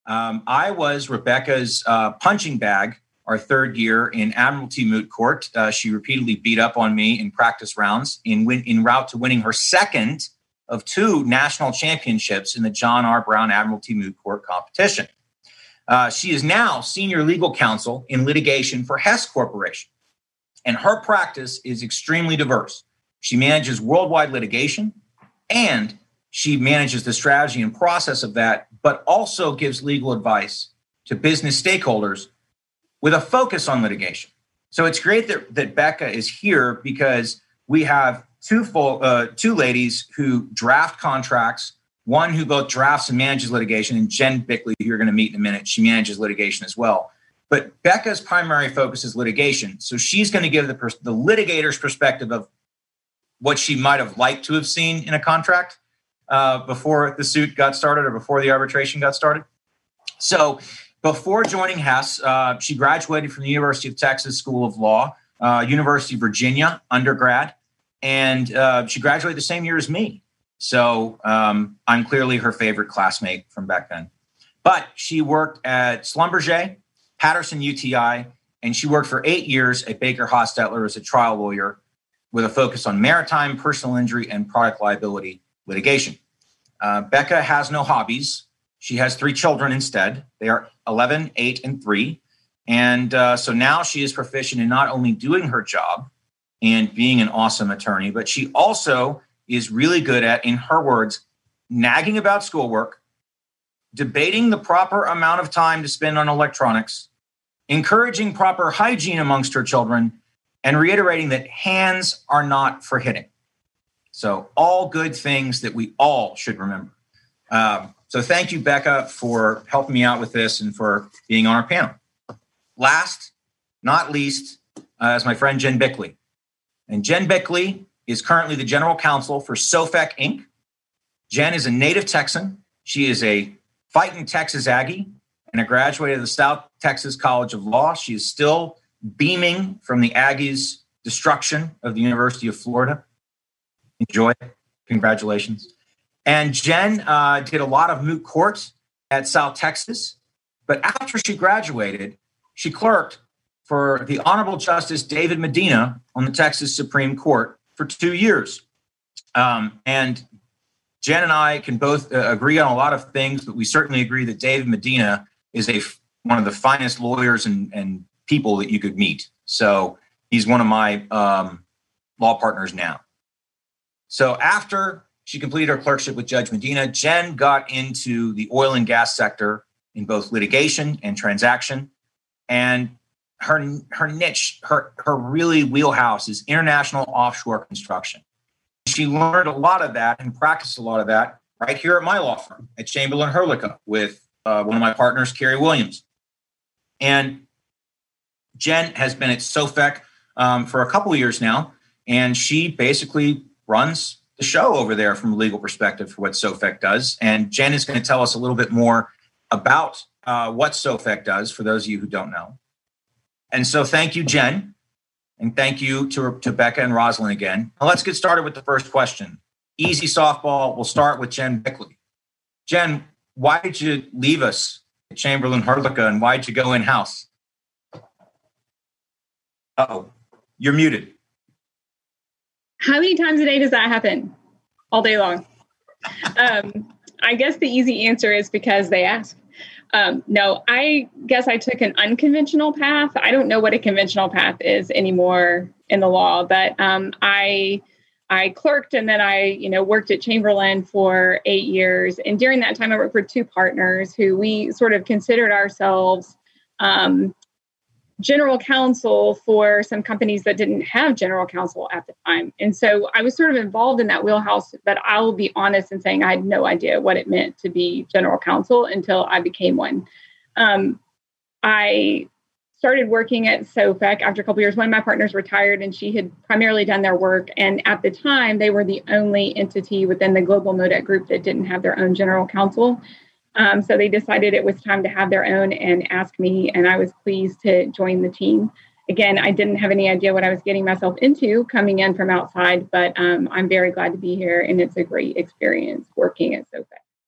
I was Rebecca's punching bag our third year in Admiralty Moot Court. She repeatedly beat up on me in practice rounds en route to winning her second of 2 national championships in the John R. Brown Admiralty Moot Court competition. She is now senior legal counsel in litigation for Hess Corporation, and her practice is extremely diverse. She manages worldwide litigation, and she manages the strategy and process of that, but also gives legal advice to business stakeholders with a focus on litigation. So it's great that Becca is here because we have two ladies who draft contracts, one who both drafts and manages litigation, and Jen Bickley, who you're going to meet in a minute. She manages litigation as well. But Becca's primary focus is litigation. So she's going to give the litigator's perspective of what she might have liked to have seen in a contract before the suit got started or before the arbitration got started. So before joining Hess, she graduated from the University of Texas School of Law, University of Virginia undergrad, and she graduated the same year as me. So I'm clearly her favorite classmate from back then. But she worked at Schlumberger, Patterson UTI, and she worked for 8 years at Baker Hostetler as a trial lawyer with a focus on maritime, personal injury, and product liability litigation. Becca has no hobbies. She has 3 children instead. They are 11, 8, and 3. And so now she is proficient in not only doing her job and being an awesome attorney, but she also is really good at, in her words, nagging about schoolwork, debating the proper amount of time to spend on electronics, encouraging proper hygiene amongst her children, and reiterating that hands are not for hitting. So all good things that we all should remember. So thank you, Becca, for helping me out with this and for being on our panel. Last, not least, is my friend Jen Bickley. And Jen Bickley is currently the general counsel for SOFEC Inc. Jen is a native Texan. She is a fighting Texas Aggie and a graduate of the South Texas College of Law. She is still beaming from the Aggies' destruction of the University of Florida. Enjoy. Congratulations. And Jen did a lot of moot court at South Texas. But after she graduated, she clerked for the Honorable Justice David Medina on the Texas Supreme Court for 2 years. And Jen and I can both agree on a lot of things, but we certainly agree that David Medina is one of the finest lawyers and people that you could meet. So he's one of my law partners now. So after she completed her clerkship with Judge Medina, Jen got into the oil and gas sector in both litigation and transaction. And her niche, her really wheelhouse is international offshore construction. She learned a lot of that and practiced a lot of that right here at my law firm at Chamberlain Herlicha with one of my partners, Kerry Williams. And Jen has been at SOFEC for a couple of years now, and she basically runs the show over there from a legal perspective for what SOFEC does. And Jen is going to tell us a little bit more about what SOFEC does for those of you who don't know. And so thank you, Jen. And thank you to Becca and Rosalind again. Now let's get started with the first question. Easy softball. We'll start with Jen Bickley. Jen, why did you leave us at Chamberlain Herlicha and why did you go in-house? Uh-oh, you're muted. How many times a day does that happen? All day long. I guess the easy answer is because they ask. No, I guess I took an unconventional path. I don't know what a conventional path is anymore in the law, but I clerked and then I worked at Chamberlain for 8 years. And during that time, I worked for 2 partners who we sort of considered ourselves general counsel for some companies that didn't have general counsel at the time. And so I was sort of involved in that wheelhouse, but I'll be honest in saying I had no idea what it meant to be general counsel until I became one. I started working at SOFEC after a couple of years. One of my partners retired and she had primarily done their work. And at the time, they were the only entity within the global MODEC group that didn't have their own general counsel. So they decided it was time to have their own and ask me, and I was pleased to join the team. Again, I didn't have any idea what I was getting myself into coming in from outside, but I'm very glad to be here, and it's a great experience working at SOFEC.